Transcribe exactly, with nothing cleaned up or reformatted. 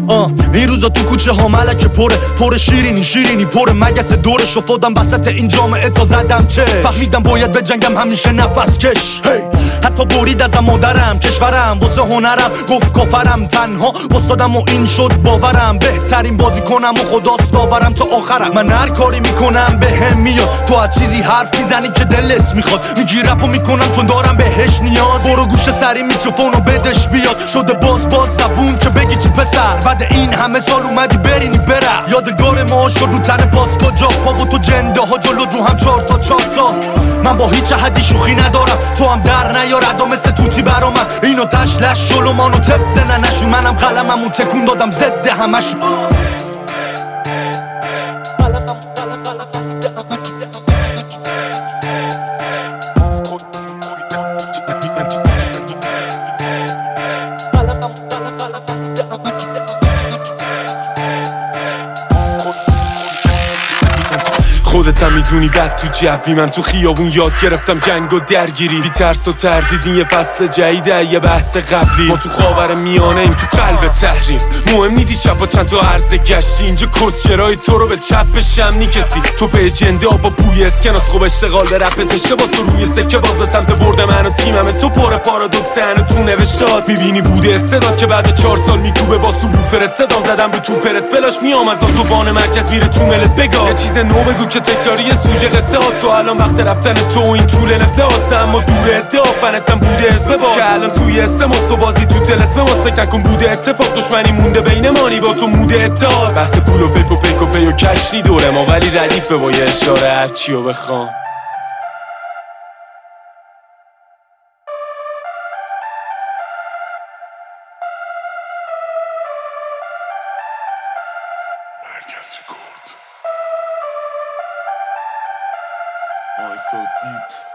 آه این روزا تو کوچه ها ملکه پره، پر شیرینی شیرینی پر مگس دورش افتادم وسط این جامعه تا زدم چه فهمیدم باید به جنگم همیشه نفس کش hey. حتی برید ازم مادرم کشورم واسه هنرم گفت کافرم تنها واسادم و این شد باورم بهترین بازی کنم و خداست داورم تا آخرم من هر کاری میکنم به هم میاد تو از چیزی حرف میزنی که دلت میخواد میگی رپو میکنم چون دارم بهش نیاز برو گوش سری میکروفونو بدش بیاد شده باز باز زبون که بگی چی پسر بعد این همه سال اومدی برینی بره یادگار ما شد رو تن باز کجا پا با تو جنده ها جلو رو هم چار تا چار تا من با هیچ حدی شوخی ندارم تو هم در نیار ادا مثل توتی برا من اینو تشلش شلومانو تفل ننشون منم قلممو تکون دادم زده همشون خودت هم میدونی بد تو جوی من تو خیابون یاد گرفتم جنگ و درگیری بی ترس و تردید این یه فصل جدیده یه بحث قبلی ما تو خاور میانه ایم تو قلب تحریم مهم نیدی شبا چند تا عرض گشتی اینجا کسچرای تو رو به چپ بشم نی کسی تو به جنده با بوی اسکناس خوب اشتغال به رپت اشتباس تو روی سکه باز به سمت برد من و تیمم تو پر پارادوکس هنو تو نوشتاد میبینی بوده استعداد که بعد چهار سال میکوبه با سوفرت صدام زدم به تو پرت فلاش میام از تو بان مرکز میره تو ملت بگا یه چیز نو بگو که تکراری سوژه قصه ها تو الان وقت رفتن تو این طول نفلاسته اما دور ادعا فنتم بوده اسم با که الان توی اسم و بازی تو تلسم ماست فکر نکن بوده اتفاق دشمنی مونده بین مانی با تو موده اتحاد بحث پول و پیپ و پیک و پی و کشتی دوره ما ولی ردیفه با یه اشاره هرچی و بخوام مرکز رکورد I so deep